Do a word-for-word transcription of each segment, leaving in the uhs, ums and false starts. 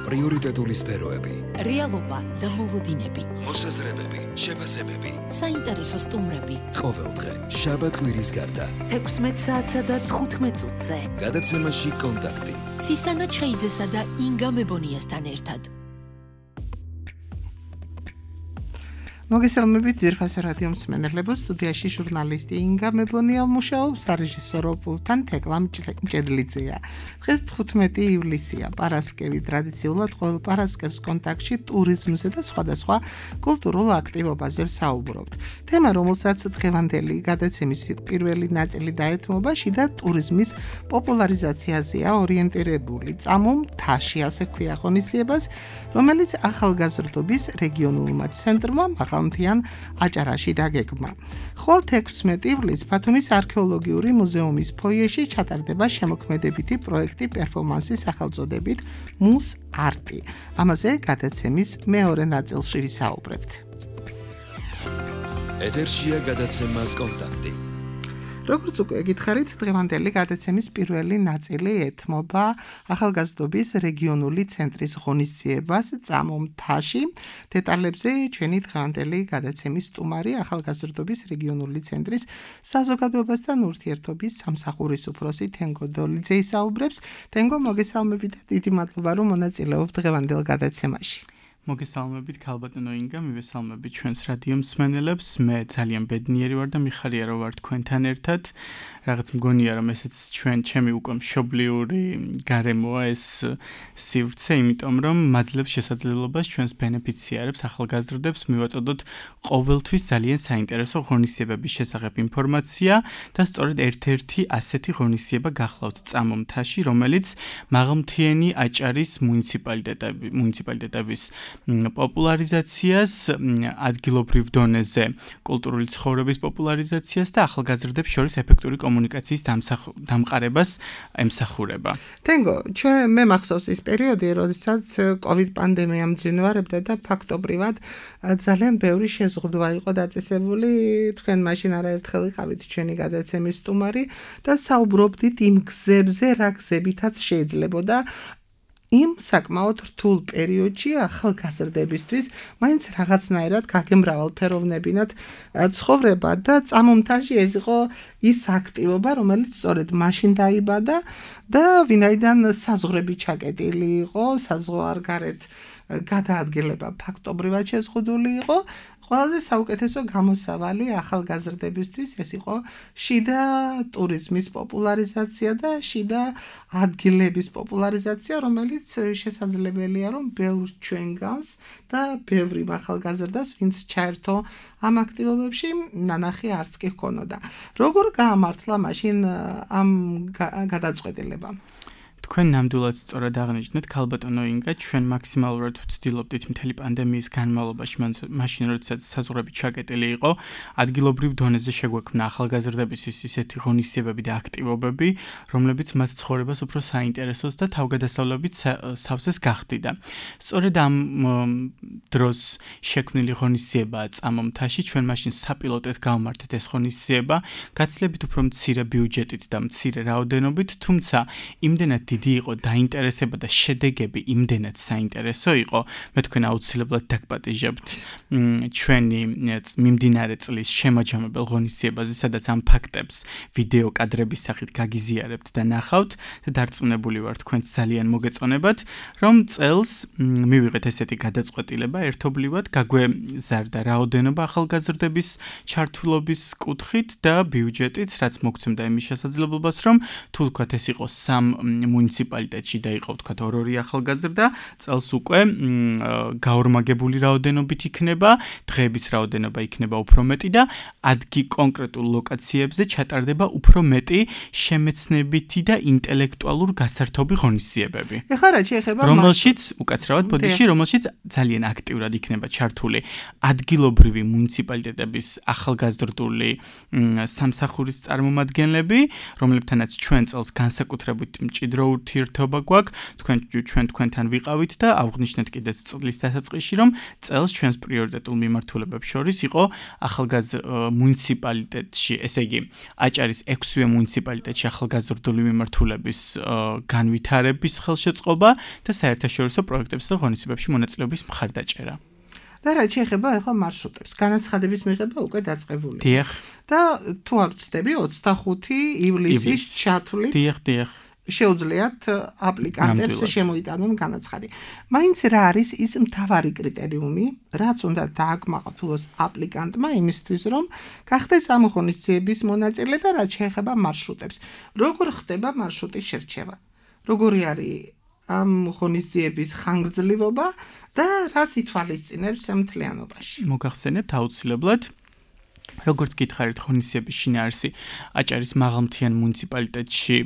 პრიორიტეტული სფეროები, რეალობა და მოლოდინები, მოსაზრებები, შეფასებები, საინტერესო სტუმრები. ყოველდღე, შაბათ-კვირის გარდა, თექვსმეტ საათსა და თხუთმეტ წუთზე. გადაცემაში კონტაქტი. ცისანა ჩხეიძესა და ინგა მებონიასთან ერთად. მოგესალმებით ძვირფასო რადიო მსმენელებო, სტუდიაში ჟურნალისტი ინგა მებონია მუშაობს, სარეჟისორო პულტთან თეკლა მჭედლიძეა. დღეს თხუთმეტი ივლისია, პარასკევი. ტრადიციულად ყოველ პარასკევს კონტაქტში ტურიზმზე და სხვადასხვა კულტურულ აქტივობაზე ვსაუბრობთ. თემა, რომელსაც დღევანდელი გადაცემის პირველი ნაწილი დაეთმობა, შიდა ტურიზმის პოპულარიზაციაზეა ორიენტირებული. წამო მთაში, ასე ქვია ღონისძიებას, რომელიც ახალგაზრდობის რეგიონულმა ცენტრმა მაღალმთიან აჭარაში დაგეგმა. ხოლ თექვსმეტი ივლისს ბათუმის არქეოლოგიური მუზეუმის ფოიეში ჩატარდება შემოქმედებითი პროექტი პერფორმანსის სახელწოდებით მუს არტი. ამაზე გადაცემის მეორე ნაწილში ვისაუბრებთ. ეთერშია გადაცემა კონტაქტი. როგორც უკვე გითხარით, დღევანდელი გადაცემის პირველი ნაწილი ეთმობა ახალგაზრდობის რეგიონული ცენტრის ღონისძიებას წამო მთაში. დეტალებზე ჩვენი დღევანდელი გადაცემის სტუმარი ახალგაზრდობის რეგიონული ცენტრის საზოგადოებასთან ურთიერთობის სამსახურის უფროსი თენგო დოლიძე ისაუბრებს. თენგო, მოგესალმებით და დიდი მადლობა, რომ მონაწილეობ დღევანდელ გადაცემაში. მოგესალმებით ქალბატონო ინგა, მივესალმებით ჩვენს რადიო მსმენელებს. მე ძალიან ბედნიერი ვარ და მიხარია რომ ვარ თქვენთან ერთად. რაღაც მგონია რომ ესეც ჩვენ ჩემი უკვე მშობლიური გარემოა ეს სივრცე, იმიტომ რომ მაძლევს შესაძლებლობას ჩვენს ბენეფიციარებს, ახალგაზრდებს მივაწოდოთ ყოველთვის ძალიან საინტერესო ღონისძიებების შესახებ ინფორმაცია და სწორედ ერთ-ერთი ასეთი ღონისძიება გახლავთ წამო მთაში, რომელიც მაღალმთიანი აჭარის მუნიციპალიტეტები მუნიციპალიტეტების პოპულარიზაციას, ადგილობრივ დონეზე კულტურული ცხოვრების პოპულარიზაციას და ახალგაზრდებს შორის ეფექტური კომუნიკაციის დამყარებას ემსახურება. თენგო, ჩვენ მე მახსოვს ის პერიოდი, როდესაც კოვიდ პანდემია მძინვარებდა და ფაქტობრივად ძალიან ბევრი შეზღუდვა იყო დაწესებული. თქვენ მაშინ არაერთხელ იყავით ჩვენი გადაცემის სტუმარი და საუბრობდით იმ გზებზე, რა გზებითაც შეიძლებოდა იმ საკმაოდ რთულ პერიოდში ახალგაზრდებისთვის მაინც რაღაცნაირად გაგემრავალფეროვნებინათ ცხოვრება და წამო მთაში ეს იყო ის აქტივობა, რომელიც სწორედ მაშინ დაიბადა და ვინაიდან საზღვრები ჩაკეტილი იყო, საზღვარ გარეთ გადაადგილება ფაქტობრივად შეზღუდული იყო, ყველაზე საუკეთესო გამოსავალი ახალგაზრდებისთვის ეს იყო შიდა ტურიზმის პოპულარიზაცია და შიდა ადგილების პოპულარიზაცია, რომელიც შესაძლებელია რომ ბევრ ჩვენგანს და ბევრი ახალგაზრდას, ვინც ჩაერთო ამ აქტივობებში, ნანახი არც კი ჰქონოდა. როგორ გაამართლა მაშინ ამ გადაწყვეტილება? თქვენ ნამდვილად სწორად აღნიშნეთ ქალბატონო ინგა, ჩვენ მაქსიმალურად ვცდილობდით მთელი პანდემიის განმავლობაში, მაშინ როდესაც საზღვრები ჩაკეტილი იყო, ადგილობრივ დონეზე შეგვექმნა ახალგაზრდებისთვის ისეთი ღონისძიებები და აქტივობები, რომლებიც მათ ცხოვრებას უფრო საინტერესოს და თავგადასავლებით სავსეს გახდიდა. სწორედ ამ დროს შექმნილი ღონისძიებაა წამო მთაში, ჩვენ მაშინ საპილოტეთ გავმართეთ ეს ღონისძიება, გაცილებით უფრო მცირე ბიუჯეტით და მცირე რაოდენობით, თუმცა იმდენად დიდი იყო დაინტერესება და შედეგები იმდენად საინტერესო იყო, მე თქვენ აუცილებლად დაგპატიჟებთ ჩვენი მიმდინარე წლის შემაჯამებელ ღონისძიებაზე, სადაც ამ ფაქტებს ვიდეო კადრების სახით გაგიზიარებთ და ნახავთ და დარწმუნებული ვარ თქვენც ძალიან მოგეწონებათ, რომ წელს მივიღეთ ესეთი გადაწყვეტილება, ერთობლივად გაგვეზარდა რაოდენობა ახალგაზრდების ჩართულობის კუთხით და ბიუჯეტიც, რაც მოგცემდა იმის შესაძლებლობას, რომ თუ ვთქვათ ეს იყო სამ მუნიციპალიტეტში და იყო ვთქვათ ორ-ორი ახალგაზრდა, წელს უკვე გაორმაგებული რაოდენობით იქნება, დღეების რაოდენობა იქნება უფრო მეტი და ადგი კონკრეტულ ლოკაციებზე ჩატარდება უფრო მეტი შემეცნებითი და ინტელექტუალურ გასართობი ღონისძიებები. ეხლა რა შეეხება რომელშიც უკაცრავად ბოდიში, რომელშიც ძალიან აქტიურად იქნება ჩართული ადგილობრივი მუნიციპალიტეტების ახალგაზრდული სამსახურის წარმომადგენლები, რომლებთანაც ჩვენ წელს განსაკუთრებით მჭიდრო ურთიერთობა გვაქვს, თქვენ ჩვენ თქვენთან ვიყავით და აღვნიშნეთ კიდეც წლის დასაწყისში, რომ წელს ჩვენს პრიორიტეტულ მიმართულებებს შორის იყო ახალგაზრდა მუნიციპალიტეტში, ესე იგი, აჭარის ექვსივე მუნიციპალიტეტში ახალგაზრდული მიმართულების განვითარების ხელშეწყობა და საერთაშორისო პროექტებსა და ღონისძიებებში მონაწილეობის მხარდაჭერა. და რაც შეეხება ახლა მარშრუტებს, განაცხადების მიღება უკვე დაწყებულია. დიახ. და თუ არ ვცდები ოცდახუთი ივლისის ჩათვლით დიახ, დიახ. შეუძლიათ აპლიკანტებს შემოიტანონ განაცხადი. მაინც რა არის ის მთავარი კრიტერიუმი, რაც უნდა დააკმაყოფილოს აპლიკანტმა იმისთვის, რომ გახდეს ამ ღონისძიების მონაწილე და რაც შეეხება მარშრუტებს. როგორ ხდება მარშრუტის შერჩევა? როგორი არის ამ ღონისძიების ხანგრძლივობა და რას ითვალისწინებს მთლიანობაში? მოგახსენებთ აუცილებლად როგორც გითხარით ღონისძიების შინაარსი აჭარის მაღალმთიან მუნიციპალიტეტში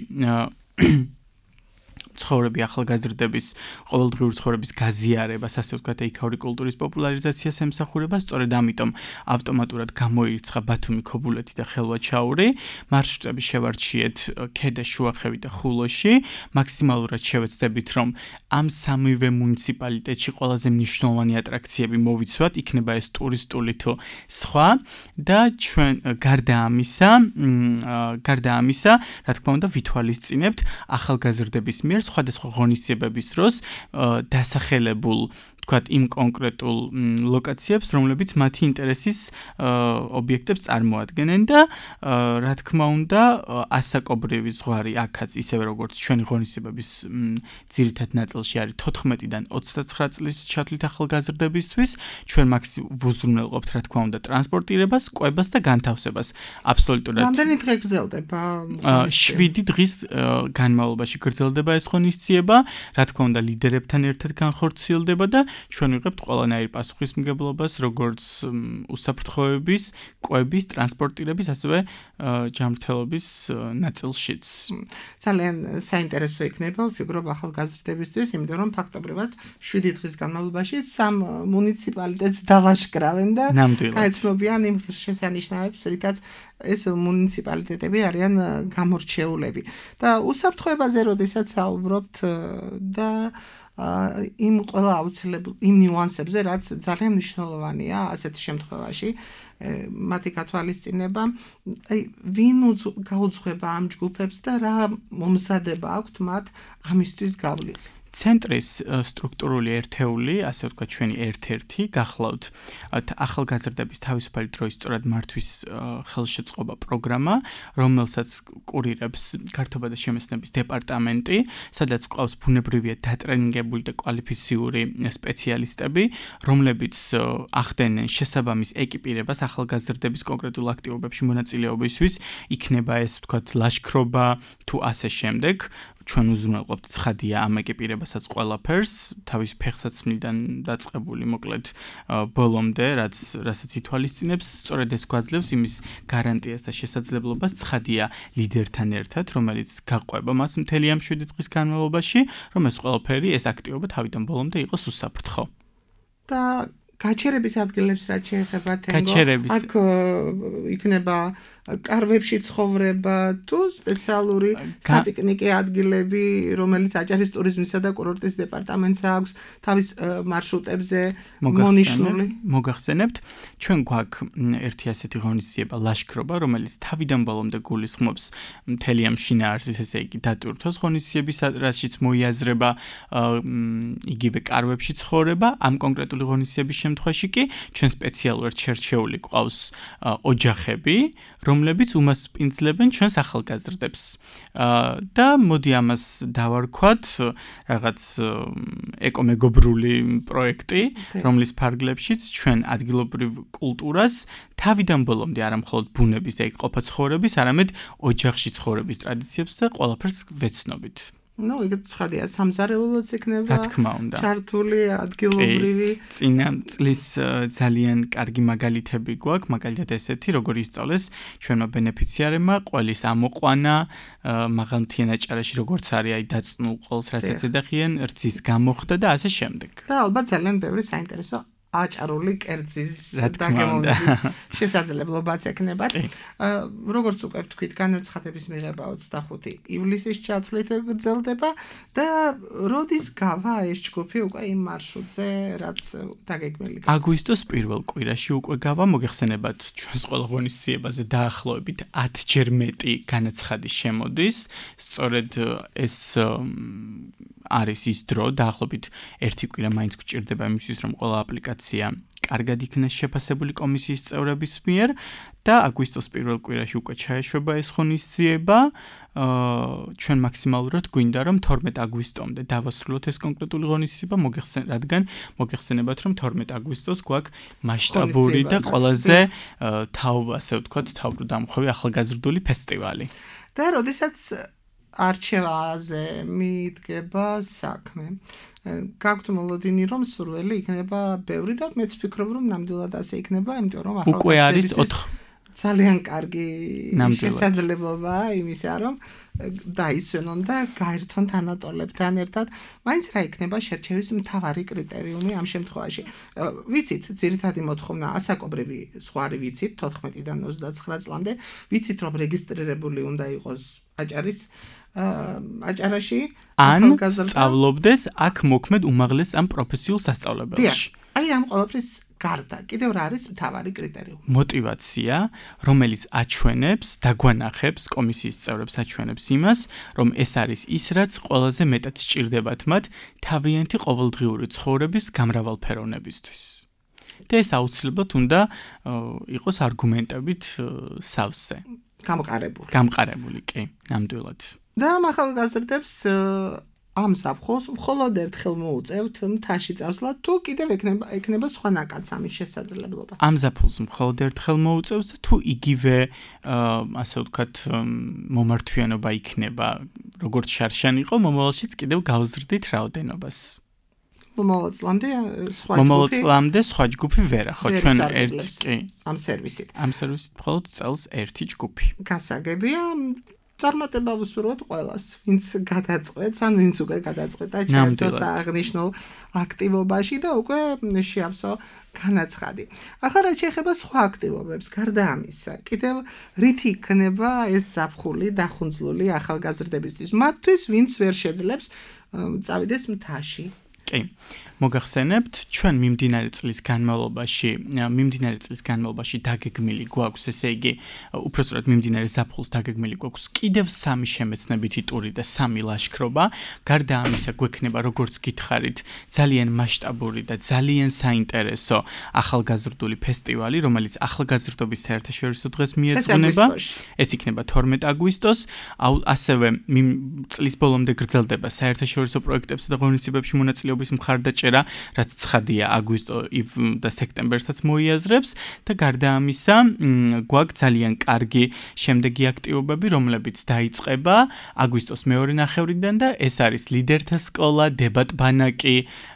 ცხოვრები ახალგაზრდების ყოველდღიური ცხოვრების გაზიარებას, ასე ვთქვათ, ეიქაური კულტურის პოპულარიზაციას ემსახურება, სწორედ ამიტომ ავტომატურად გამოირიცხა ბათუმი, ქობულეთი და ხელვაჩაური. მარშრუტები შევარჩიეთ ქედა, შუახევი და ხულოში. მაქსიმალურად შევეცდებით, რომ ამ სამივე მუნიციპალიტეტში ყველაზე მნიშვნელოვანი ატრაქციები მოვიცვათ, იქნება ეს ტურისტული თუ სხვა და ჩვენ გარდა ამისა, გარდა ამისა, რა თქმა უნდა, ვითვალისწინებთ ახალგაზრდების მიერ სხვადასხვა ღონისძიებების დროს დასახელებულ ვთქვათ იმ კონკრეტულ ლოკაციებს, რომლებიც მათი ინტერესის ობიექტებს წარმოადგენენ და რა თქმა უნდა, ასაკობრივი ზღვარი აქაც ისევე როგორც ჩვენი ღონისძიებების ძირითად ნაწილში არის თოთხმეტიდან ოცდაცხრა წლის ჩათვლით ახალგაზრდებისთვის, ჩვენ მაქსიმუმ ვუზრუნველყოფთ რა თქმა უნდა ტრანსპორტირებას, კვებას და განთავსებას. აბსოლუტურად. რამდენი დღე გრძელდება? შვიდი დღის განმავლობაში გრძელდება ეს ღონისძიება, რა თქმა უნდა ლიდერებთან ერთად განხორციელდება და ჩვენ ვიღებთ ყველანაირ პასუხისმგებლობას, როგორც უსაფრთხოების, კვების, ტრანსპორტირების, ასევე ჯანმრთელობის ნაწილშიც. ძალიან საინტერესო იქნება, ვფიქრობ ახალგაზრდებისთვის, იმიტომ რომ ფაქტობრივად შვიდი დღის განმავლობაში სამ მუნიციპალიტეტს დავაშკრავენ და გაეცნობიან იმ ღირსშესანიშნავებს, რითაც ეს მუნიციპალიტეტები არიან გამორჩეულები. და უსაფრთხოებაზე როდესაც საუბრობთ და იმ ყველა აუცილებელ იმ ნიუანსებზე, რაც ძალიან მნიშვნელოვანია ასეთ შემთხვევაში, მათი გათვალისწინება, აი ვინ გაუძღვება ამ ჯგუფებს და რა მომზადება აქვთ მათ ამისთვის გავლილი. ცენტრის სტრუქტურული ერთეული, ასე ვთქვათ, ჩვენი ერთ-ერთი გახლავთ ახალგაზრდების თავისუფალი დროის სწორად მართვის ხელშეწყობა პროგრამა, რომელსაც კურირებს გართობა და შემეცნების დეპარტამენტი, სადაც ყავს ბუნებრივია დატრენინგებული და კვალიფიციური სპეციალისტები, რომლებიც ახდენენ შესაბამის ეკიპირებას ახალგაზრდების კონკრეტულ აქტივობებში მონაწილეობისთვის, იქნება ეს, ვთქვათ, ლაშქრობა თუ ასე შემდეგ. ჩვენ უზრუნველყოფთ ცხადია ამ ეკიპირებასაც ყველაფერს, თავის ფეხსაცმლიდან დაწყებული მოკლედ ბოლომდე, რაც რასაც ითვალისწინებს, სწორედ ეს გვაძლევს იმის გარანტიას და შესაძლებლობას ცხადია ლიდერთან ერთად, რომელიც გაყვება მას მთელი ამ შვიდი დღის განმავლობაში, რომ ეს ყველაფერი, ეს აქტივობა თავიდან ბოლომდე იყოს უსაფრთხო. და გაჩერების ადგილებს რაც შეეხება თემო, აქ იქნება კარვებში ცხოვრება თუ სპეციალური საპიკნიკე ადგილები, რომელიც აჭარის ტურიზმისა და კურორტის დეპარტამენტს აქვს თავის მარშრუტებზე მონიშნული. მოგახსენებთ, ჩვენ გვაქვს ერთი ასეთი ღონისძიება ლაშქრობა, რომელიც თავიდან ბოლომდე გულისხმობს მთელი ამ შინაარსის, ესე იგი დატვირთვას ღონისძიების, რაშიც მოიაზრება იგივე კარვებში ცხოვრება, ამ კონკრეტული ღონისძიების შემთხვევაში კი ჩვენ სპეციალურად შერჩეული გვყავს ოჯახები, რომლებიც უმასპინძლებენ ჩვენს ახალგაზრდებს. და მოდი ამას დავარქვათ რაღაც ეკომეგობრული პროექტი, რომლის ფარგლებშიც ჩვენ ადგილობრივ კულტურას თავიდან ბოლომდე არა მხოლოდ ბუნების და ყოფა ცხოვრების, არამედ ოჯახში ცხოვრების ტრადიციებს და ყველაფერს ვეცნობით. ნუ ეგ ცხადია, სამზარეულოც იქნება. რა თქმა უნდა. ჩართული ადგილობრივი. წინა წლის ძალიან კარგი მაგალითები გვაქვს, მაგალითად ესეთი, როგორ ისწავლეს ჩვენმა ბენეფიციარებმა ყველის ამოყვანა მაღალმთიან აჭარაში, როგორც არის აი დაწნულ ყველს, რასაც ეძახიან, რძის გამოხდა და ასე შემდეგ. და ალბათ ძალიან ბევრი საინტერესო აჭარული კერძის დაგემოვნების შესაძლებლობაც ექნებათ. როგორც უკვე ვთქვით, განაცხადების მიღება ოცდახუთი ივლისის ჩათვლით გრძელდება და როდის გავა ეს ჯგუფი უკვე იმ მარშრუტზე, რაც დაგეგმილი. აგვისტოს პირველ კვირაში უკვე გავა, მოგეხსენებათ ჩვენს ყველა ღონისძიებაზე დაახლოებით ათჯერ მეტი განაცხადი შემოდის. სწორედ ეს არის ის დრო, დაახლოებით ერთი კვირა მაინც გვჭირდება იმისთვის, რომ ყველა აპლიკაცია კარგად იქნეს შეფასებული კომისიის წევრების მიერ და აგვისტოს პირველ კვირაში უკვე ჩაეშვება ეს ღონისძიება. ჩვენ მაქსიმალურად გვინდა რომ თორმეტ აგვისტომდე დავასრულოთ ეს კონკრეტული ღონისძიება, მოგეხსენ რადგან მოგეხსენებათ რომ თორმეტ აგვისტოს გვაქვს მასშტაბური და ყველაზე თაობა, ასე ვთქვათ, თავბრუდამხვევი ახალგაზრდული ფესტივალი. და როდესაც არჩევაზე მიდგება საქმე. გაქვთ მოლოდინი რომ სურველი იქნება ბევრი და მეც ვფიქრობ რომ ნამდვილად ასე იქნება, იმიტომ რომ უკვე არის ოთხ ძალიან კარგი შესაძლებლობაა იმისა, რომ დაისვენონ და გაერთონ თანატოლებთან ერთად. მაინც რა იქნება შერჩევის მთავარი კრიტერიუმი ამ შემთხვევაში? ვიცით, ძირითადი მოთხოვნა ასაკობრივი ზღვარი ვიცით, თოთხმეტიდან ოცდაცხრა წლამდე, ვიცით რომ რეგისტრირებული უნდა იყოს აჭარის აჭარაში ან სწავლობდეს აქ მოქმედ უმაღლეს ამ პროფესიულ სასწავლებელში. აი ამ ყველაფრის გარდა კიდევ რა არის მთავარი კრიტერიუმი? მოტივაცია, რომელიც აჩვენებს, დაგვანახებს, კომისიის წევრებს აჩვენებს იმას, რომ ეს არის ის, რაც ყველაზე მეტად სჭირდებათ მათ თავიანთი ყოველდღიური ცხოვრების გამრავალფეროვნებისთვის. და ეს აუცილებლად უნდა იყოს არგუმენტებით სავსე. გამყარებული. გამყარებული, კი, ნამდვილად. და ამ ახალგაზრდებს ამ საფხოს მხოლოდ ერთხელ მოუწევთ მთაში წასვლა, თუ კიდევ ექნება ექნება სხვა ნაკაცამის შესაძლებლობა. ამ ზაფხულს მხოლოდ ერთხელ მოუწევს და თუ იგივე ასე ვთქვათ მომართვიანობა იქნება, როგორც შარშან იყო, მომავალშიც კიდევ გავზრდით რაოდენობას. მომავალ წლამდე სხვა ჯგუფი მომავალ წლამდე სხვა ჯგუფი ვერა, ხო, ჩვენ ერთ კი ამ სერვისით. ამ სერვისით მხოლოდ წელს ერთი ჯგუფი. გასაგებია წარმატება ვუსურვოთ ყველას, ვინც გადაწყვეტს, ან ვინც უკვე გადაწყვეტა ჩაერთოს აღნიშნულ აქტივობაში და უკვე შეავსო განაცხადი. ახლა რაც შეეხება სხვა აქტივობებს, გარდა ამისა, კიდევ რით იქნება ეს ზაფხული დახუნძლული ახალგაზრდებისთვის, მათთვის, ვინც ვერ შეძლებს წავიდეს მთაში. კი. მოგახსენებთ, ჩვენ მიმდინარე წლის განმავლობაში, მიმდინარე წლის განმავლობაში დაგეგმილი გვაქვს, ესე იგი, უпростоრად მიმდინარე ზაფხულს დაგეგმილი გვაქვს კიდევ სამი შემეცნებითი ტური და სამი ლაშქრობა. გარდა ამისა, გვექნება, როგორც გითხარით, ძალიან მასშტაბური და ძალიან საინტერესო ახალგაზრდული ფესტივალი, რომელიც ახალგაზრდობის საერთაშორისო დღეს მიეძღვნება. ეს იქნება თორმეტ აგვისტოს, ასევე წლის ბოლომდე გრძელდება საერთაშორისო პროექტებსა და ღონისძიებებში მონაწილეობის მხარდაჭერა, რაც ცხადია აგვისტო და სექტემბერსაც მოიაზრებს და გარდა ამისა გვაქვს ძალიან კარგი შემდეგი აქტივობები, რომლებიც დაიწყება აგვისტოს მეორე ნახევრიდან და ეს არის ლიდერთა სკოლა, დებატ-ბანაკი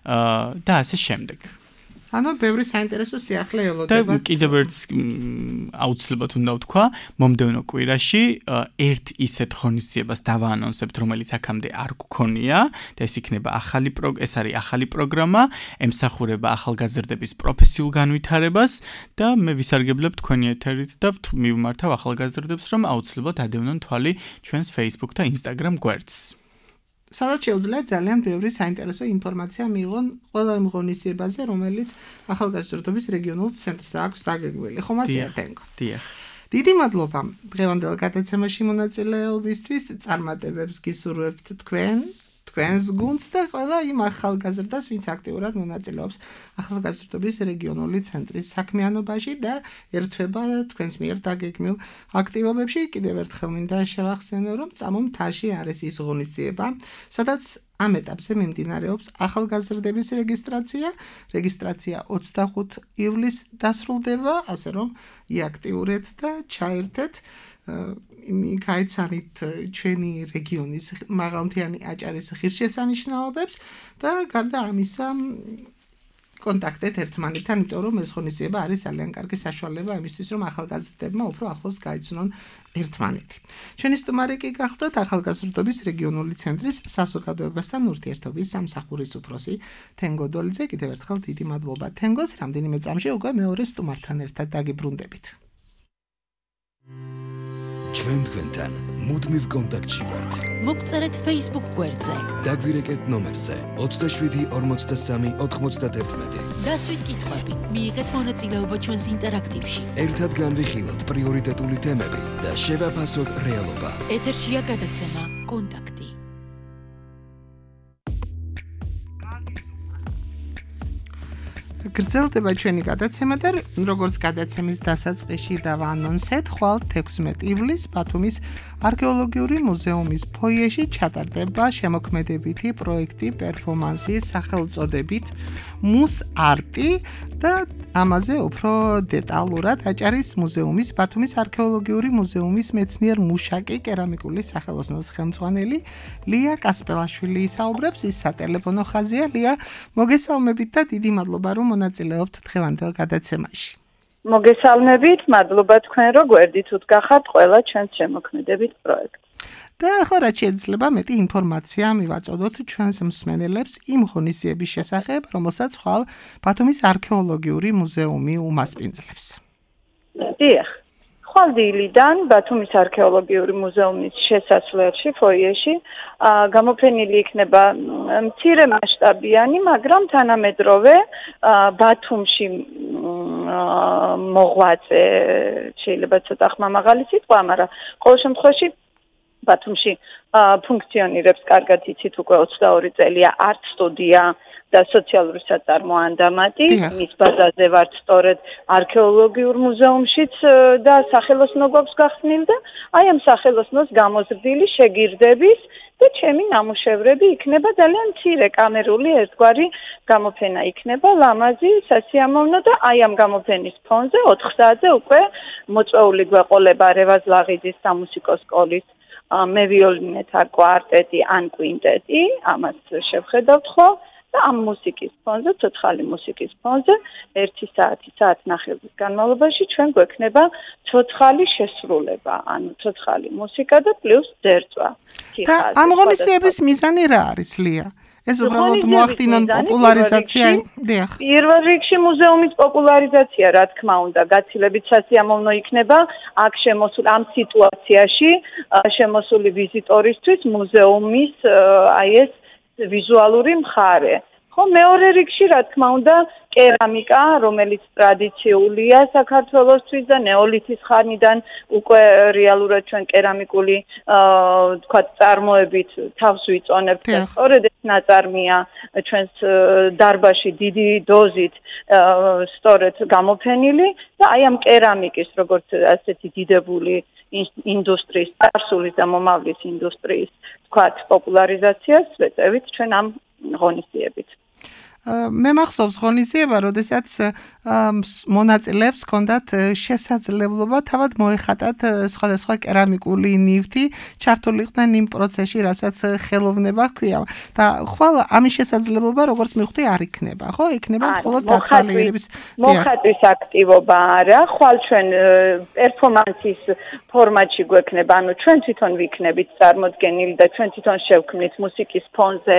და ასე შემდეგ. ანუ ბევრი საინტერესო სიახლე ელოდება. და კიდევ ერთ აუცილებლად უნდა ვთქვა, მომდევნო კვირაში ერთ ისეთ ღონისძიებას დავაანონსებთ, რომელიც აქამდე არ გქონია და ეს იქნება ახალი ეს არის ახალი პროგრამა, ემსახურება ახალგაზრდების პროფესიულ განვითარებას და მე ვისარგებლებ თქვენი ეთერით და მივმართავ ახალგაზრდებს, რომ აუცილებლად ადევნონ თვალი ჩვენს Facebook და Instagram გვერდს. სადაც შეუძლიათ ძალიან ბევრი საინტერესო ინფორმაცია მიიღონ ყველა იმ ღონისძიებაზე, რომელიც ახალგაზრდობის რეგიონულ ცენტრს აქვს დაგეგმილი. ხომ ასეა თენგო? დიახ. დიდი მადლობა დღევანდელ გადაცემაში მონაწილეობისთვის. წარმატებებს გისურვებთ თქვენ, თქვენს გუნდს და ყველა იმ ახალგაზრდას, ვინც აქტიურად მონაწილეობს ახალგაზრდობის რეგიონული ცენტრის საქმიანობაში და ერთვება თქვენს მიერ დაგეგმილ აქტივობებში. კიდევ ერთხელ მინდა შევახსენო, რომ წამო მთაში არის ის ღონისძიება, სადაც ამ ეტაპზე მიმდინარეობს ახალგაზრდების რეგისტრაცია. რეგისტრაცია ოცდახუთი ივლისს დასრულდება, ასე რომ იაქტიურეთ და ჩაერთეთ. გაიცანით ჩვენი რეგიონის მაღალმთიანი აჭარის ღირსშესანიშნაობებს და გარდა ამისა კონტაქტეთ ერთმანეთთან, იმიტომ რომ ეს ღონისძიება არის ძალიან კარგი საშუალება იმისთვის, რომ ახალგაზრდებმა უფრო ახლოს გაიცნონ ერთმანეთი. ჩვენი სტუმარი კი გახლდათ ახალგაზრდობის რეგიონული ცენტრის საზოგადოებასთან ურთიერთობის სამსახურის უფროსი თენგო დოლიძე. კიდევ ერთხელ დიდი მადლობა თენგოს, რამდენიმე წამში უკვე მეორე სტუმართან ერთად დაგიბრუნდებით. ჩვენ თქვენთან მუდმივ კონტაქტში ვართ. მოგწერეთ Facebook გვერდზე. დაგვირეკეთ ნომერზე ოცდაშვიდი ორმოცდასამი ოთხმოცდაათი. დასვით კითხვები, მიიღეთ მონაწილეობა ჩვენს ინტერაქტივში. ერთად განვიხილოთ პრიორიტეტული თემები და შევაფასოთ რეალობა. ეთერშია გადაცემა კონტაქტი. გრძელდება ჩვენი გადაცემა და როგორც გადაცემის დასაწყისში დავაანონსეთ, ხვალ თექვსმეტი ივლისს ბათუმის არქეოლოგიური მუზეუმის ფოიეში ჩატარდება შემოქმედებითი პროექტი პერფორმანსი სახელწოდებით მუს არტი და ამაზე უფრო დეტალურად აჭარის მუზეუმის ბათუმის არქეოლოგიური მუზეუმის მეცნიერ მუშაკი კერამიკული სახელოსნოს ხელმძღვანელი ლია კასპელაშვილი ისაუბრებს. ის სატელეფონო ხაზია. ლია, მოგესალმებით და დიდი მადლობა რომ მონაწილეობთ დღევანდელ გადაცემაში. მოგესალმებით, მადლობა თქვენ რომ გვერდით უთგახართ ყველა ჩვენს შემოქმედებით პროექტს. და ახლა რაც შეიძლება მეტი ინფორმაცია მივაწოდოთ ჩვენს მსმენელებს იმ ღონისძიების შესახებ, რომელსაც ხვალ ბათუმის არქეოლოგიური მუზეუმი უმასპინძლებს. დიახ. ხვალ დილიდან ბათუმის არქეოლოგიური მუზეუმის შესასვლელში, ფოიეში, გამოფენილი იქნება მცირე მასშტაბიანი, მაგრამ თანამედროვე ბათუმში მოღვაწე, შეიძლება ცოტა ხმამაღალი სიტყვა, მაგრამ ყოველ შემთხვევაში ბათუმში ფუნქციონირებს, კარგად იცით, უკვე ოცდაორი წელია არტ სტუდია და სოციალური საწარმო ანდამატი. მის ბაზაზე ვართ სწორედ არქეოლოგიურ მუზეუმშიც და სახელოსნო გვაქვს გახსნილი და აი ამ სახელოსნოს გამოზრდილი შეგირდების და ჩემი ნამუშევრები იქნება ძალიან მცირე კამერული ერთგვარი გამოფენა იქნება, ლამაზი, სასიამოვნო და აი ამ გამოფენის ფონზე ოთხ საათზე უკვე მოწვეული გვეყოლება რევაზ ლაღიძის სამუსიკო სკოლის მე ვიოლინეთა კვარტეტი ან კვინტეტი, ამას შევხედავთ ხო? და ამ მუსიკის ფონზე, ცოცხალი მუსიკის ფონზე ერთი საათი, საათნახევრის განმავლობაში ჩვენ გვექნება ცოცხალი შესრულება, ანუ ცოცხალი მუსიკა და პლუს ძერწვა. და ამ ღონისძიების მიზანი რა არის, ლია? ეს უბრალოდ მოახდინონ პოპულარიზაცია? დიახ. პირველ რიგში მუზეუმის პოპულარიზაცია, რა თქმა უნდა, გაცილებით სასიამოვნო იქნება აქ შემოსული ამ სიტუაციაში შემოსული ვიზიტორისთვის მუზეუმის აი ეს ვიზუალური მხარე. ხო, მეორე რიგში, რა თქმა უნდა, კერამიკა, რომელიც ტრადიციულია საქართველოსთვის და ნეოლითის ხანიდან უკვე რეალურად ჩვენ კერამიკული, თქვათ, წარმოებით თავს ვიწონებთ. სწორედ ეს ნაწარმია ჩვენს დარბაზში დიდი დოზით სწორედ გამოფენილი და აი ამ კერამიკის, როგორც ასეთი დიდებული ინდუსტრიის, წარსულის და მომავლის ინდუსტრიის, თქვათ, პოპულარიზაციას ვეწევით ჩვენ ამ ღონისძიებით. მე მახსოვს ღონისძიება, როდესაც მონაწილეებს ჰქონდათ შესაძლებლობა თავად მოეხატათ სხვადასხვა კერამიკული ნივთი, ჩართულიყვნენ იმ პროცესში, რასაც ხელოვნება ჰქვია. და ხვალ ამის შესაძლებლობა, როგორც მივხვდი, არ იქნება, ხო? იქნება მხოლოდ დათვალიერების მოხატვის აქტივობა არა, ხვალ ჩვენ პერფორმანსის ფორმატში გვექნება, ანუ ჩვენ თვითონ ვიქნებით წარმოდგენილი და ჩვენ თვითონ შევქმნით მუსიკის ფონზე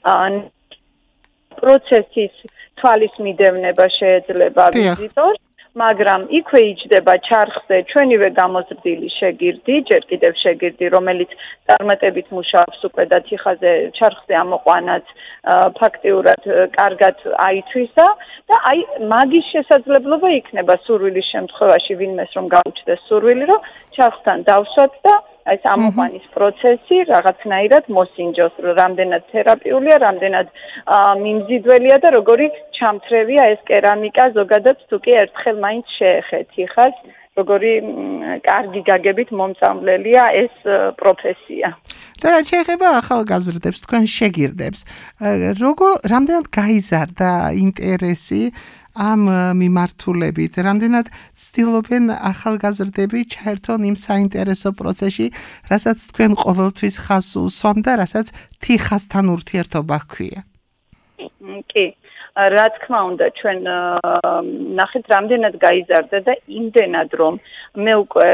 პროცესის თვალის მიდევნება შეეძლება ვიზიტორს, მაგრამ იქვე იჯდება ჩარხზე ჩვენივე გამოზრდილი შეგირდი, ჯერ კიდევ შეგირდი, რომელიც წარმატებით მუშაობს უკვე და თიხაზე ჩარხზე ამოყვანაც ფაქტიურად კარგად აითვისა და აი მაგის შესაძლებლობა იქნება სურვილის შემთხვევაში ვინმეს რომ გაუჩნდეს სურვილი, რომ ჩარხთან დავსვათ და აი ეს ამოყვანის პროცესი რაღაცნაირად მოსინჯოს, რამდენად თერაპიულია, რამდენად მიმზიდველია და როგორი ჩამთრევია ეს კერამიკა ზოგადად თუ კი ერთხელ მაინც შეეხეთ იხას, როგორი კარგი გაგებით მომწამლელია ეს პროფესია. და რაც შეეხება ახალგაზრდებს, თქვენ შეგირდებს, როგორ რამდენად გაიზარდა ინტერესი ამ მიმართულებით, რამდენად ცდილობენ ახალგაზრდები ჩაერთონ იმ საინტერესო პროცესში, რასაც თქვენ ყოველთვის ხაზს უსვამ და რასაც თიხასთან ურთიერთობა ჰქვია. კი. რა თქმა უნდა ჩვენ ნახეთ რამდენად გაიზარდა და იმდენად რომ მე უკვე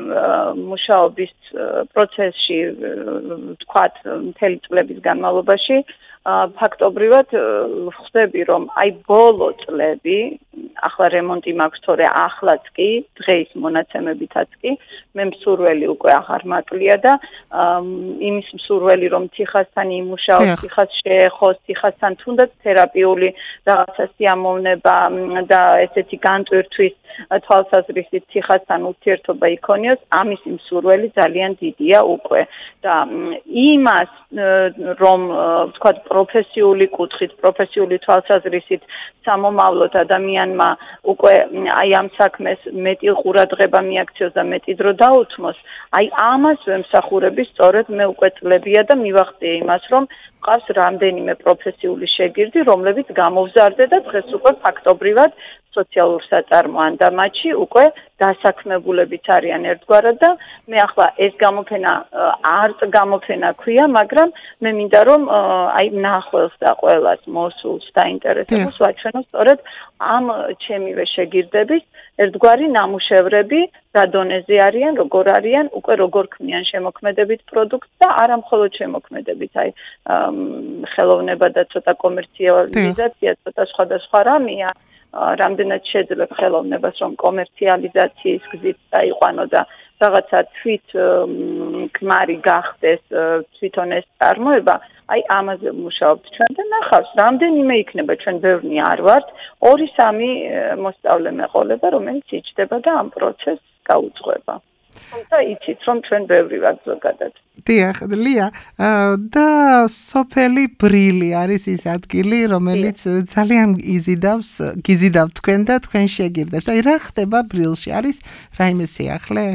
მუშაობის პროცესში ვთქვათ მთელი წლების განმავლობაში ფაქტობრივად ხვდები რომ აი ბოლო წლები ახლა რემონტი მაქვს თორე ახლაც კი დღეის მონაცემებითაც კი მე მსურველი უკვე აღარ მაკლია და იმის მსურველი რომ თიხასთან იმუშაოს თიხას შეეხოს თიხასთან თუნდაც თერაპიული რაღაცა სიამოვნება და ესეთი განტვირთვის თვალსაზრისით თიხასთან ურთიერთობა იქონიოს ამის მსურველი ძალიან დიდია უკვე და იმას რომ ვთქვათ პროფესიული კუთხით პროფესიული თვალსაზრისით სამომავლოდ ადამიანმა უკვე აი ამ საქმეს მეტი ყურადღება მიაქციოს და მეტი დრო დაუთმოს აი ამას ვემსახურები სწორედ მე უკვე წლებია და მივახციე იმას რომ ყავს რამდენიმე პროფესიული შეგირდი რომლებიც გამოვზარდე და დღეს უკვე ფაქტობრივად სოციალურ საწარმოან და მათში უკვე დასაქმებულებიც არიან ერთგვარად და მე ახლა ეს გამოფენა არტ გამოფენა ქვია, მაგრამ მე მინდა რომ აი ნახველს და ყველას მოსულს დაინტერესებს ვაჩვენო სწორედ ამ ჩემივე შეგირდების ერთგვარი ნამუშევრები რა დონეზე არიან, როგორ არიან, უკვე როგორ ქმნიან შემოქმედებით პროდუქტს და არა მხოლოდ შემოქმედებით, აი ხელოვნება და ცოტა კომერციალიზაცია, ცოტა სხვადასხვა რამეა რამდენად შეძლებ ხელოვნებას რომ კომერციალიზაციის გზით დაიყვანო და რაღაცა თვით ქმარი გახდეს თვითონ ეს წარმოება აი ამაზე ვმუშაობთ ჩვენ და ნახავს რამდენიმე იქნება ჩვენ ბევრნი არ ვართ ორი სამი მოსწავლე მეყოლება რომელიც იჭდება და ამ პროცესს გაუძღვება და იცით რომ ჩვენ ბევრი ვართ ზოგადად დიახ, ლია და სოფელი ბრილი არის ის ადგილი, რომელიც ძალიან იზიდავს, გიზიდავთ თქვენ და თქვენ შეგირდებს. აი რა ხდება ბრილში? არის რაიმე სიახლე?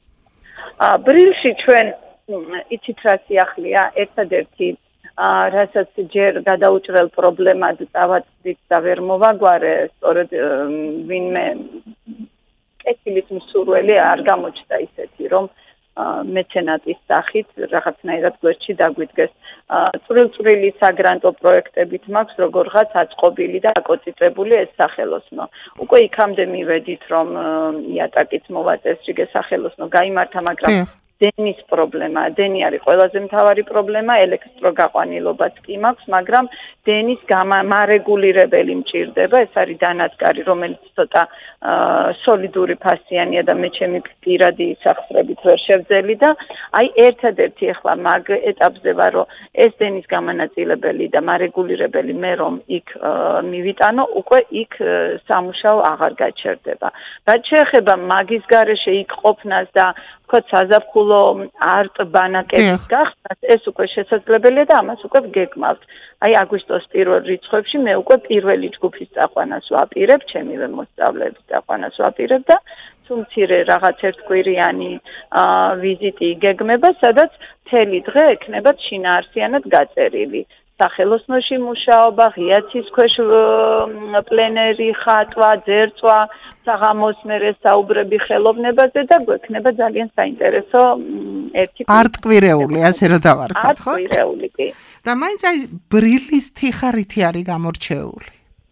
ბრილში ჩვენ იცით რა სიახლეა, ერთადერთი რასაც ჯერ გადაუჭრელ პრობლემად დავაწვდით და ვერ მოვაგვარე, სწორედ ვინმე კეთილის მსურველი არ გამოჩნდა ისეთი, რომ მეცენატის სახით რაღაცნაირად გვერდში დაგვიდგეს. წვრილ-წვრილი საგრანტო პროექტებით მაქვს როგორღაც აწყობილი და აკოწიწებული ეს სახელოსნო. უკვე იქამდე მივედით რომ იატაკიც მოვაწესრიგე სახელოსნო გაიმართა, მაგრამ დენის პრობლემა, დენი არის ყველაზე მთავარი პრობლემა, ელექტროგაყვანილობაც კი მაქვს, მაგრამ დენის გამარეგულირებელი მჭირდება, ეს არის დანადგარი, რომელიც ცოტა სოლიდური ფასიანია და მე ჩემი პირადი სახსრებით ვერ შევძელი და აი ერთადერთი ახლა მაგ ეტაპზე ვარ, რომ ეს დენის გამანაწილებელი და მარეგულირებელი მე რომ იქ მივიტანო, უკვე იქ სამუშაო აღარ გაჩერდება. რაც შეეხება მაგის გარეშე იქ ყოფნას და ვთქვათ საზაფხულო არტ ბანაკების გახსნას, ეს უკვე შესაძლებელია და ამას უკვე ვგეგმავთ. აი აგვისტოს პირველ რიცხვებში მე უკვე პირველი ჯგუფის წაყვანას ვაპირებ, ჩემივე მოსწავლეების წაყვანას ვაპირებ და თუ მცირე რაღაც ერთკვირიანი ვიზიტი იგეგმება, სადაც მთელი დღე ექნება შინაარსიანად გაწერილი. სახელოსნოში მუშაობა, ღია ცის ქვეშ პლენერი, ხატვა, ძერწვა, საღამოს მერე საუბრები ხელოვნებაზე და გვექნება ძალიან საინტერესო ერთი არტკვირეული, ასე რომ დავარქვა, ხო? არტკვირეული კი. და მაინც აი ბრილის თიხარითი არის გამორჩეული.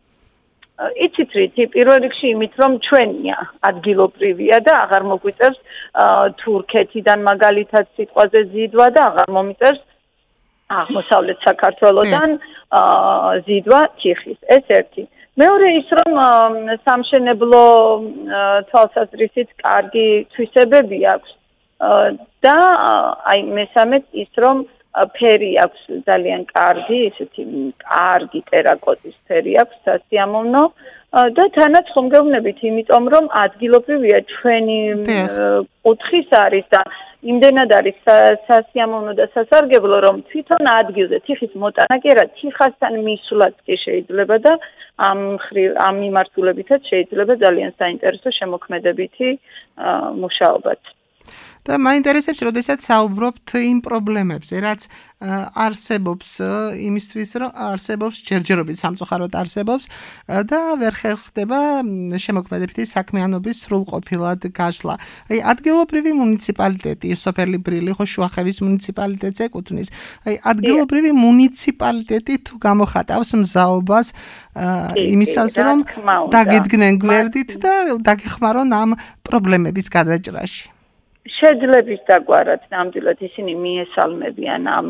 იცით რითი, პირველ რიგში იმით რომ ჩვენია, ადგილობრივია და აღარ მოგვიწევს თურქეთიდან მაგალითად სიტყვაზე ზიდვა და აღარ მომიწევს აღმოსავლეთ საქართველოსთან ზიდვა თიხის. ეს ერთი. მეორე ის რომ სამშენებლო თვალსაზრისით კარგი თვისებები აქვს და აი მესამედ ის რომ ფერი აქვს ძალიან კარგი, ისეთი კარგი ტერაკოტის ფერი აქვს, სასიამოვნო და თანაც ხომგეუბნებით, იმიტომ რომ ადგილობრივია ჩვენი კუთხის არის და იმდენად არის სასიამოვნო და სასარგებლო, რომ თვითონ ადგილზე თიხის მოტანა კი არა, თიხასთან მისვლაც კი შეიძლება და ამ ამ მიმართულებითაც შეიძლება ძალიან საინტერესო შემოქმედებითი მუშაობაც. და მაინტერესებს, როდესაც საუბრობთ იმ პრობლემებზე, რაც არსებობს იმისთვის, რომ არსებობს ჯერჯერობით სამწუხაროდ არსებობს და ვერ ხერხდება შემოქმედებითი საქმიანობის სრულყოფილად გაშლა. აი ადგილობრივი მუნიციპალიტეტი, სოფელი ბრილი ხო შუახევის მუნიციპალიტეტს ეკუთვნის. აი ადგილობრივი მუნიციპალიტეტი თუ გამოხატავს მზაობას იმისას, რომ დაგიდგნენ გვერდით და დაგეხმარონ ამ პრობლემების გადაჭრაში. შეძლებს დაგვარად ნამდვილად ისინი მიესალმებიან ამ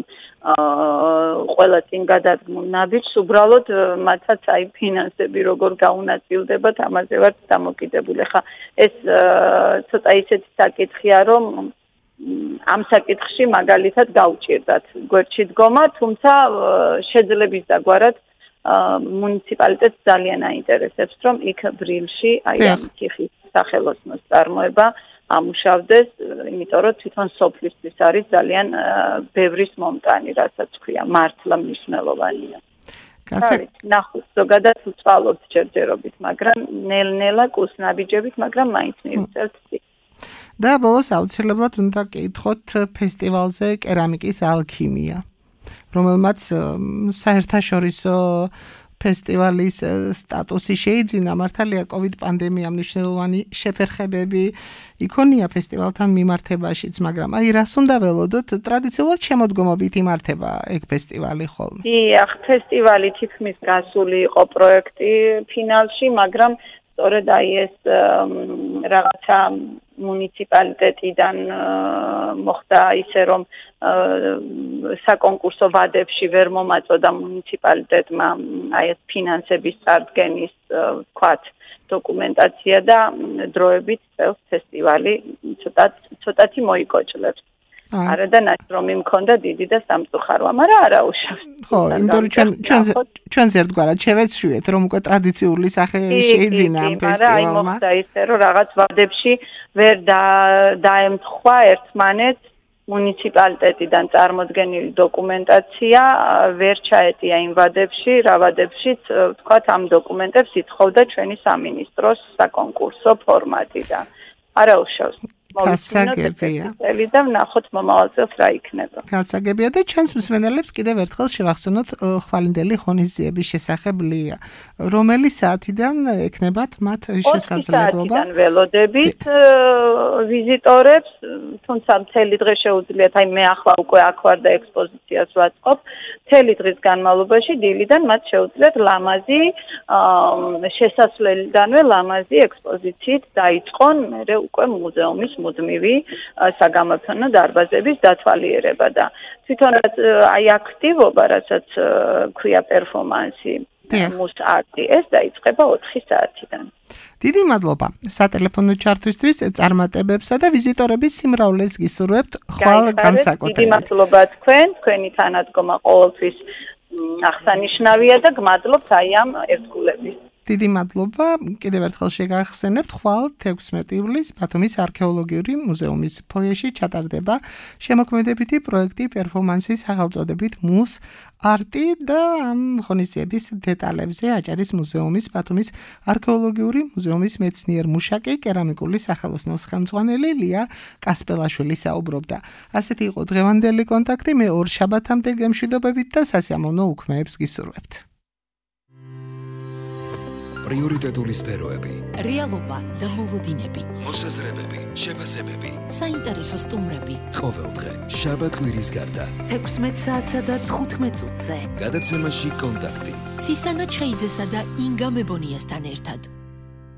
ყველა წინ გადადგმულ ნაბიჯს, უბრალოდ მათაც აი ფინანსები როგორ გაუნაწილდებათ, ამაზე ვართ დამოკიდებული. ხა ეს ცოტა ისეთი საკითხია, რომ ამ საკითხში მაგალითად გავჭირდათ გვერდში დგომა, თუმცა შეძლებს დაგვარად მუნიციპალიტეტს ძალიან აინტერესებს, რომ იქ ბრილში აი ამ ციხის სახელოსნოს წარმოება ამუშავდეს, იმიტომ რომ თვითონ სოფლისთვის არის ძალიან ბევრის მომტანი, რასაც ქვია, მართლა მნიშვნელოვანია. ნახოთ, ზოგადად უწყალობთ ჯერჯერობით, მაგრამ ნელ-ნელა კურსნაბიჯებით, მაგრამ მაინც მივწერთ. და ბოლოს აუცილებლად უნდა გკითხოთ ფესტივალზე კერამიკის ალქიმია, რომელმაც საერთაშორისო ფესტივალის სტატუსი შეიძინა. მართალია კოვიდ პანდემიამ მნიშვნელოვანი შეფერხებები იქონია ფესტივალთან მიმართებაშიც, მაგრამ აი რას უნდა ველოდოთ, ტრადიციულად შემოდგომობით იმართება ეგ ფესტივალი ხოლმე. დიახ, ფესტივალი თითქმის გასული იყო პროექტი ფინალში, მაგრამ სწორედ აი ეს რაღაცა მუნიციპალიტეტიდან მოხდა ისე, რომ საკონკურსო ვადებში ვერ მომაწოდა მუნიციპალიტეტმა აი ეს ფინანსების წარდგენის ვთქვათ დოკუმენტაცია და დროებით წელს ფესტივალი ცოტა ცოტათი მოიკოჭლებს. არა და ნაცრომ იმქონდა დიდი და სამწუხაროა, მაგრამ არა უშავს. ხო, იმიტომ რომ ჩვენ ჩვენ ჩვენს ერთგვარად შევეცვლით, რომ უკვე ტრადიციული სახე შეიძინა ამ ფესტივალმა. აი მოხდა ისე, რომ რაღაც ვადებში ვერ დაემთხვა ერთმანეთს მუნიციპალიტეტიდან წარმოდგენილი დოკუმენტაცია, ვერ ჩაეტია იმ ვადებში, რა ვადებშიც, ვთქვათ, ამ დოკუმენტებს ითხოვდა ჩვენი სამინისტროს საკონკურსო ფორმატი და არა უშავს. გასაგებია. და ვნახოთ მომავალ წელს რა იქნება. გასაგებია და ჩვენს მსმენელებს კიდევ ერთხელ შევახსენოთ ხვალინდელი ღონისძიების შესახებ ლია. რომელი საათიდან ექნებათ მათ შესაძლებლობა? ოთხი საათიდან ველოდებით ვიზიტორებს, თუმცა მთელი დღე შეუძლიათ, აი მე ახლა უკვე აქ ვარ და ექსპოზიციას ვაწყობ. მთელი დღის განმავლობაში დილიდან მათ შეუძლიათ ლამაზი შესასვლელიდანვე ლამაზი ექსპოზიციით დაიწყონ, მერე უკვე მუზეუმის მუდმივი საგამოფენო დარბაზების დათვალიერება და თვითონ აი აქტივობა, რასაც ქვია პერფორმანსი, მუს არტი, ეს დაიწყება ოთხი საათიდან. დიდი მადლობა სატელეფონო ჩართვისთვის, წარმატებებსა და ვიზიტორების სიმრავლეს გისურვებთ ხვალ განსაკუთრებით. დიდი მადლობა თქვენ, თქვენი თანადგომა ყოველთვის აღსანიშნავია და გმადლობთ აი ამ ერთგულების. დიდი მადლობა, კიდევ ერთხელ შეგახსენებთ, ხვალ თექვსმეტი ივლისს ბათუმის არქეოლოგიური მუზეუმის ფოიეში ჩატარდება შემოქმედებითი პროექტი პერფორმანსის სახელწოდებით მუს არტი და ამ ღონისძიების დეტალებზე აჭარის მუზეუმის ბათუმის არქეოლოგიური მუზეუმის მეცნიერ-მუშაკი, კერამიკული სახელოსნოს ხელმძღვანელი ლია კასპელაშვილი საუბრობდა. ასეთი იყო დღევანდელი კონტაქტი, მე ორ შაბათამდე გემშვიდობებით და სასიამოვნო უქმეებს გისურვებთ. პრიორიტეტული სფეროები, რეალობა და მოლოდინები, მოსაზრებები, შეფასებები, საინტერესო სტუმრები. ყოველდღე შაბათ კვირის გარდა თექვსმეტ საათსა და თხუთმეტ წუთზე გადაცემაში კონტაქტი ცისანა ჩხეიძესა და ინგა მებონიასთან ერთად.